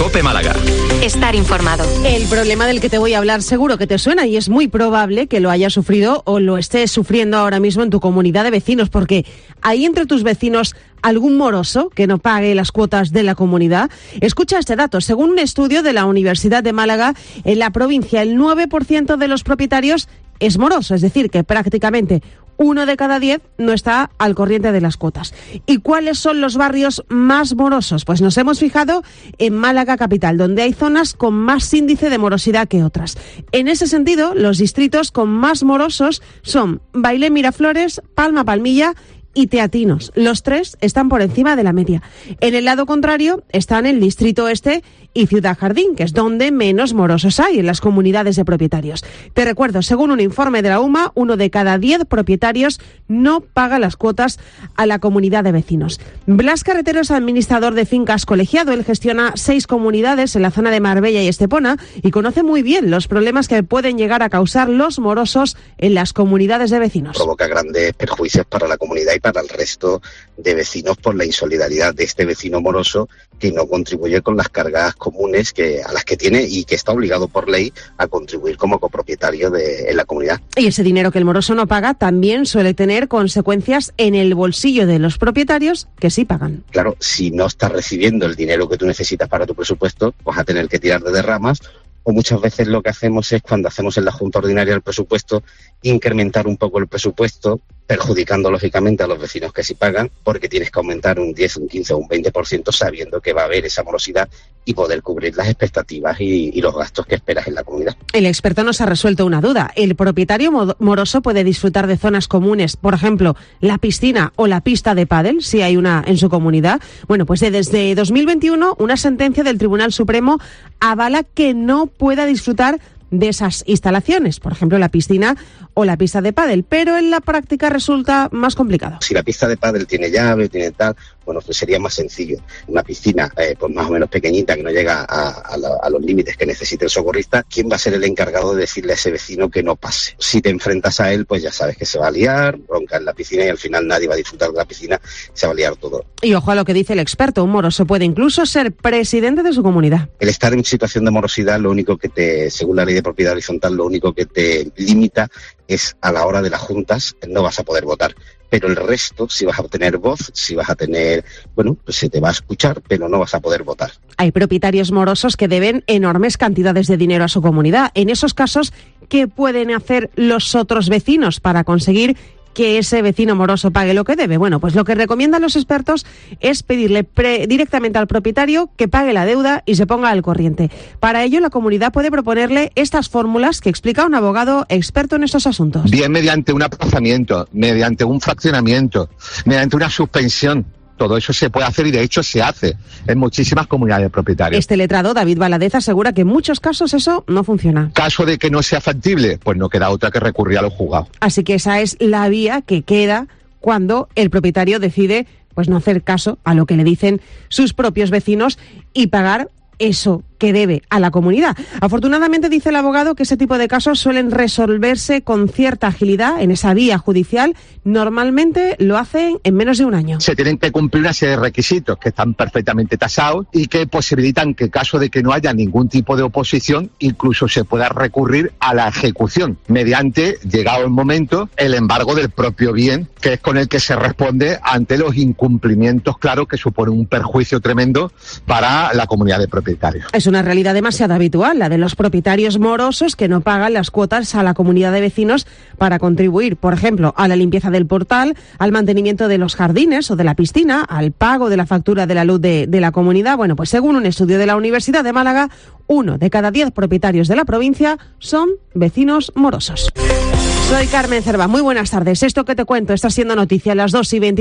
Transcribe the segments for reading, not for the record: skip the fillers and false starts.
COPE Málaga. Estar informado. El problema del que te voy a hablar seguro que te suena y es muy probable que lo hayas sufrido o lo estés sufriendo ahora mismo en tu comunidad de vecinos, porque hay entre tus vecinos algún moroso que no pague las cuotas de la comunidad. Escucha este dato. Según un estudio de la Universidad de Málaga, en la provincia el 9% de los propietarios es moroso, es decir, que prácticamente 1 de cada 10 no está al corriente de las cuotas. ¿Y cuáles son los barrios más morosos? Pues nos hemos fijado en Málaga capital, donde hay zonas con más índice de morosidad que otras. En ese sentido, los distritos con más morosos son Bailén, Miraflores, Palma, Palmilla y Teatinos. Los tres están por encima de la media. En el lado contrario están el Distrito Este y Ciudad Jardín, que es donde menos morosos hay en las comunidades de propietarios. Te recuerdo, según un informe de la UMA, 1 de cada 10 propietarios no paga las cuotas a la comunidad de vecinos. Blas Carretero es administrador de fincas colegiado. Él gestiona 6 comunidades en la zona de Marbella y Estepona y conoce muy bien los problemas que pueden llegar a causar los morosos en las comunidades de vecinos. Provoca grandes perjuicios para la comunidad y para el resto de vecinos por la insolidaridad de este vecino moroso que no contribuye con las cargas comunes a las que tiene y que está obligado por ley a contribuir como copropietario en la comunidad. Y ese dinero que el moroso no paga también suele tener consecuencias en el bolsillo de los propietarios que sí pagan. Claro, si no estás recibiendo el dinero que tú necesitas para tu presupuesto, vas a tener que tirar de derramas. O muchas veces lo que hacemos es, cuando hacemos en la Junta Ordinaria el presupuesto, incrementar un poco el presupuesto, perjudicando lógicamente a los vecinos que sí pagan, porque tienes que aumentar un 10, un 15 o un 20% sabiendo que va a haber esa morosidad y poder cubrir las expectativas y los gastos que esperas en la comunidad. El experto nos ha resuelto una duda. ¿El propietario moroso puede disfrutar de zonas comunes, por ejemplo, la piscina o la pista de pádel, si hay una en su comunidad? Bueno, pues desde 2021 una sentencia del Tribunal Supremo avala que no pueda disfrutar de esas instalaciones, por ejemplo la piscina o la pista de pádel, pero en la práctica resulta más complicado. Si la pista de pádel tiene llave, tiene tal, bueno, pues sería más sencillo. Una piscina pues más o menos pequeñita que no llega a los límites que necesite el socorrista, ¿quién va a ser el encargado de decirle a ese vecino que no pase? Si te enfrentas a él, pues ya sabes que se va a liar, bronca en la piscina y al final nadie va a disfrutar de la piscina, se va a liar todo. Y ojo a lo que dice el experto, un moroso puede incluso ser presidente de su comunidad. El estar en situación de morosidad, lo único que según la ley de propiedad horizontal, lo único que te limita es a la hora de las juntas, no vas a poder votar. Pero el resto, si vas a tener voz, si vas a tener, bueno, pues se te va a escuchar, pero no vas a poder votar. Hay propietarios morosos que deben enormes cantidades de dinero a su comunidad. En esos casos, ¿qué pueden hacer los otros vecinos para conseguir que ese vecino moroso pague lo que debe? Bueno, pues lo que recomiendan los expertos es pedirle directamente al propietario que pague la deuda y se ponga al corriente. Para ello, la comunidad puede proponerle estas fórmulas que explica un abogado experto en estos asuntos. Bien mediante un aplazamiento, mediante un fraccionamiento, mediante una suspensión. Todo eso se puede hacer y de hecho se hace en muchísimas comunidades de propietarios. Este letrado, David Valadez, asegura que en muchos casos eso no funciona. Caso de que no sea factible, pues no queda otra que recurrir a los juzgados. Así que esa es la vía que queda cuando el propietario decide pues no hacer caso a lo que le dicen sus propios vecinos y pagar eso que debe a la comunidad. Afortunadamente, dice el abogado, que ese tipo de casos suelen resolverse con cierta agilidad en esa vía judicial. Normalmente lo hacen en menos de un año. Se tienen que cumplir una serie de requisitos que están perfectamente tasados y que posibilitan que, en caso de que no haya ningún tipo de oposición, incluso se pueda recurrir a la ejecución mediante, llegado el momento, el embargo del propio bien, que es con el que se responde ante los incumplimientos claros que suponen un perjuicio tremendo para la comunidad de propietarios. Es una realidad demasiado habitual, la de los propietarios morosos que no pagan las cuotas a la comunidad de vecinos para contribuir, por ejemplo, a la limpieza del portal, al mantenimiento de los jardines o de la piscina, al pago de la factura de la luz de la comunidad. Bueno, pues según un estudio de la Universidad de Málaga, 1 de cada 10 propietarios de la provincia son vecinos morosos. Soy Carmen Cerva, muy buenas tardes. Esto que te cuento está siendo noticia a las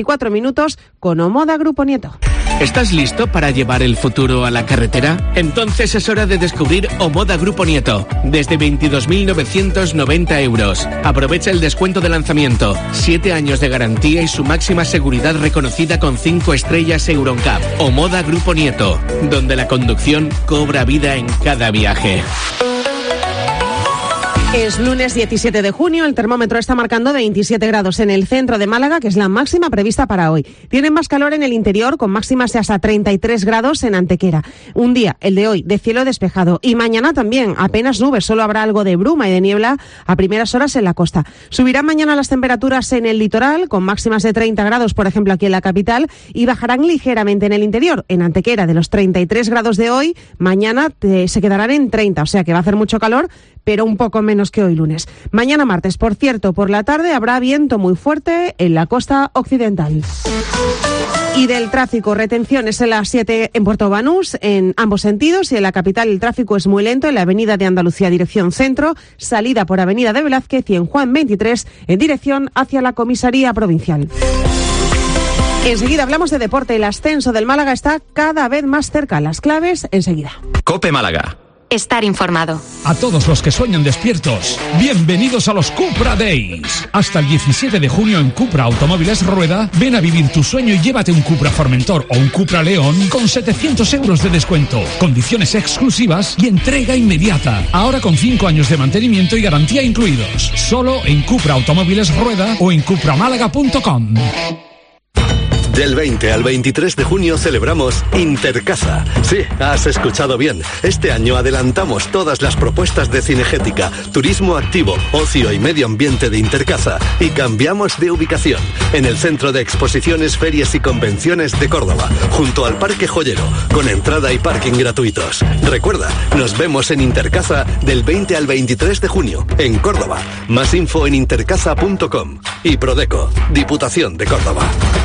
2:24 con Omoda Grupo Nieto. ¿Estás listo para llevar el futuro a la carretera? Entonces es hora de descubrir Omoda Grupo Nieto, desde 22.990 euros. Aprovecha el descuento de lanzamiento, 7 años de garantía y su máxima seguridad reconocida con 5 estrellas Euroncap. Omoda Grupo Nieto, donde la conducción cobra vida en cada viaje. Es lunes 17 de junio, el termómetro está marcando 27 grados en el centro de Málaga, que es la máxima prevista para hoy. Tienen más calor en el interior, con máximas de hasta 33 grados en Antequera. Un día, el de hoy, de cielo despejado. Y mañana también, apenas nubes, solo habrá algo de bruma y de niebla a primeras horas en la costa. Subirán mañana las temperaturas en el litoral, con máximas de 30 grados, por ejemplo, aquí en la capital, y bajarán ligeramente en el interior. En Antequera, de los 33 grados de hoy, mañana se quedarán en 30, o sea que va a hacer mucho calor, pero un poco menos que hoy lunes. Mañana martes, por cierto, por la tarde habrá viento muy fuerte en la costa occidental. Y del tráfico, retenciones en las 7 en Puerto Banús, en ambos sentidos, y en la capital el tráfico es muy lento en la avenida de Andalucía, dirección centro, salida por avenida de Velázquez, y en Juan 23, en dirección hacia la comisaría provincial. Enseguida hablamos de deporte. El ascenso del Málaga está cada vez más cerca. Las claves enseguida. COPE Málaga. Estar informado. A todos los que sueñan despiertos, bienvenidos a los Cupra Days. Hasta el 17 de junio en Cupra Automóviles Rueda, ven a vivir tu sueño y llévate un Cupra Formentor o un Cupra León con 700 euros de descuento, condiciones exclusivas y entrega inmediata. Ahora con 5 años de mantenimiento y garantía incluidos. Solo en Cupra Automóviles Rueda o en cupramálaga.com. Del 20 al 23 de junio celebramos Intercasa. Sí, has escuchado bien. Este año adelantamos todas las propuestas de cinegética, turismo activo, ocio y medio ambiente de Intercasa y cambiamos de ubicación en el Centro de Exposiciones, Ferias y Convenciones de Córdoba, junto al Parque Joyero, con entrada y parking gratuitos. Recuerda, nos vemos en Intercasa del 20 al 23 de junio, en Córdoba. Más info en intercasa.com. Y Prodeco, Diputación de Córdoba.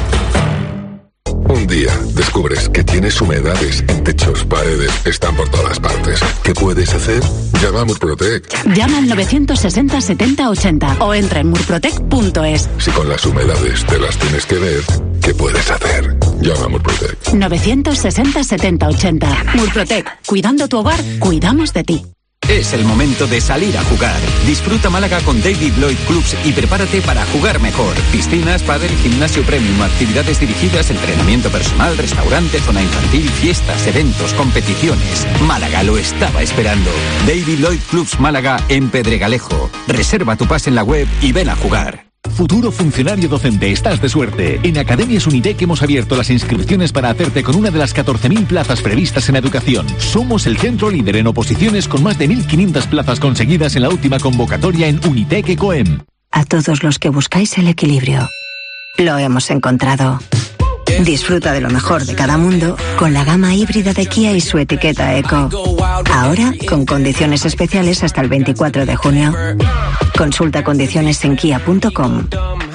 Un día descubres que tienes humedades en techos, paredes, están por todas partes. ¿Qué puedes hacer? Llama a Murprotec. Llama al 960 70 80 o entra en murprotec.es. Si con las humedades te las tienes que ver, ¿qué puedes hacer? Llama a Murprotec. 960 70 80. Murprotec. Cuidando tu hogar, cuidamos de ti. Es el momento de salir a jugar. Disfruta Málaga con David Lloyd Clubs y prepárate para jugar mejor. Piscinas, pádel, gimnasio premium, actividades dirigidas, entrenamiento personal, restaurante, zona infantil, fiestas, eventos, competiciones. Málaga lo estaba esperando. David Lloyd Clubs Málaga en Pedregalejo. Reserva tu pase en la web y ven a jugar. Futuro funcionario docente, estás de suerte. En Academias Unitec hemos abierto las inscripciones para hacerte con una de las 14.000 plazas previstas en educación. Somos el centro líder en oposiciones con más de 1.500 plazas conseguidas en la última convocatoria en Unitec Ecoem. A todos los que buscáis el equilibrio, lo hemos encontrado. Disfruta de lo mejor de cada mundo con la gama híbrida de Kia y su etiqueta Eco. Ahora con condiciones especiales hasta el 24 de junio. Consulta condiciones en kia.com.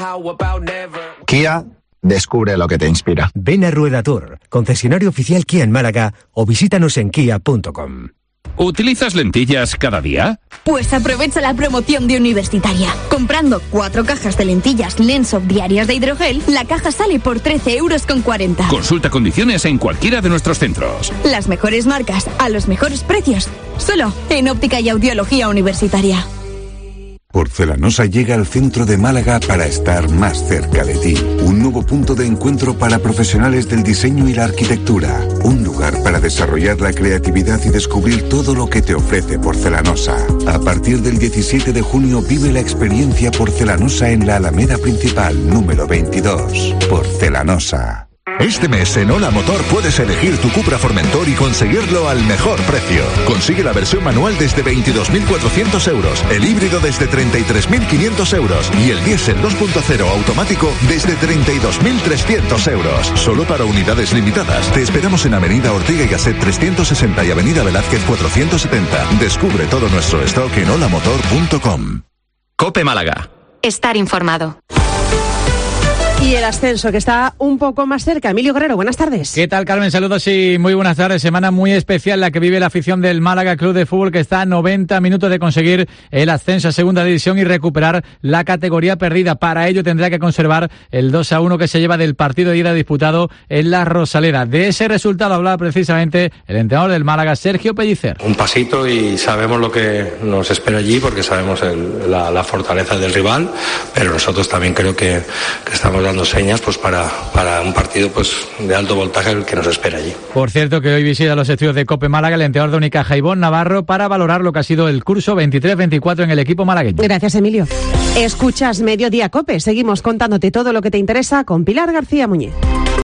Kia, descubre lo que te inspira. Ven a Rueda Tour, concesionario oficial Kia en Málaga, o visítanos en kia.com. ¿Utilizas lentillas cada día? Pues aprovecha la promoción de Universitaria. Comprando 4 cajas de lentillas Lensoft diarias de hidrogel, la caja sale por 13,40 €. Consulta condiciones en cualquiera de nuestros centros. Las mejores marcas, a los mejores precios. Solo en Óptica y Audiología Universitaria. Porcelanosa llega al centro de Málaga para estar más cerca de ti. Un nuevo punto de encuentro para profesionales del diseño y la arquitectura. Un lugar para desarrollar la creatividad y descubrir todo lo que te ofrece Porcelanosa. A partir del 17 de junio vive la experiencia Porcelanosa en la Alameda Principal, número 22. Porcelanosa. Este mes en Ola Motor puedes elegir tu Cupra Formentor y conseguirlo al mejor precio. Consigue la versión manual desde 22.400 €, el híbrido desde 33.500 € y el diésel 2.0 automático desde 32.300 €. Solo para unidades limitadas. Te esperamos en Avenida Ortega y Gasset 360 y Avenida Velázquez 470. Descubre todo nuestro stock en olamotor.com. COPE Málaga. Estar informado. Y el ascenso, que está un poco más cerca. Emilio Guerrero, buenas tardes. ¿Qué tal, Carmen? Saludos y muy buenas tardes. Semana muy especial la que vive la afición del Málaga Club de Fútbol, que está a 90 minutos de conseguir el ascenso a Segunda División y recuperar la categoría perdida. Para ello tendrá que conservar el 2-1 que se lleva del partido de ida disputado en la Rosaleda. De ese resultado hablaba precisamente el entrenador del Málaga, Sergio Pellicer. Un pasito y sabemos lo que nos espera allí, porque sabemos la fortaleza del rival, pero nosotros también creo que estamos dando haciendo señas pues para un partido pues de alto voltaje el que nos espera allí. Por cierto, que hoy visita los estudios de COPE Málaga el entrenador de Unicaja, Ivonne Navarro, para valorar lo que ha sido el curso 23-24 en el equipo malagueño. Gracias, Emilio. Escuchas Mediodía COPE. Seguimos contándote todo lo que te interesa con Pilar García Muñiz.